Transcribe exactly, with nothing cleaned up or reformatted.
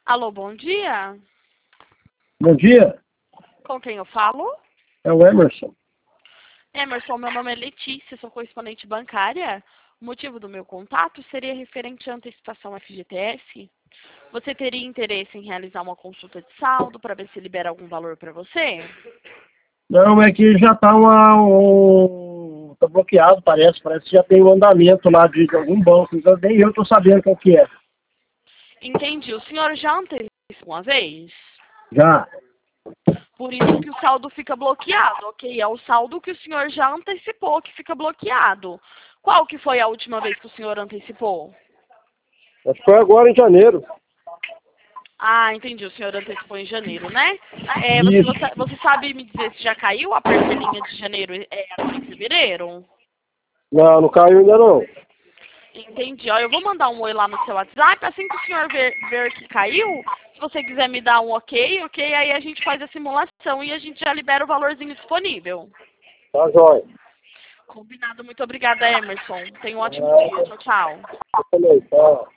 Alô, bom dia. Bom dia, Com quem eu falo? é o Emerson. Emerson, meu nome é Letícia, sou correspondente bancária. O motivo do meu contato seria referente à antecipação F G T S. Você teria interesse em realizar uma consulta de saldo para ver se libera algum valor para você? Não, é que já está uma, um, tá bloqueado, parece. Parece que já tem um andamento lá de, de algum banco. Então, nem eu estou sabendo qual que é. Entendi. O senhor já antecipou uma vez? Já. Por isso que o saldo fica bloqueado, ok? É o saldo que o senhor já antecipou que fica bloqueado. Qual que foi a última vez que o senhor antecipou? Acho que foi agora em janeiro. Ah, entendi. O senhor antecipou em janeiro, né? É, você, Isso. você, você sabe me dizer se já caiu a parcelinha de janeiro é, agora em fevereiro? Não, não caiu ainda não. Entendi. Ó, eu vou mandar um oi lá no seu WhatsApp. Assim que o senhor ver, ver que caiu, se você quiser me dar um ok, ok, aí a gente faz a simulação e a gente já libera o valorzinho disponível. Tá jóia. Combinado. Muito obrigada, Emerson. Tenha um ótimo dia. Ah, Tchau, tchau. também, tá.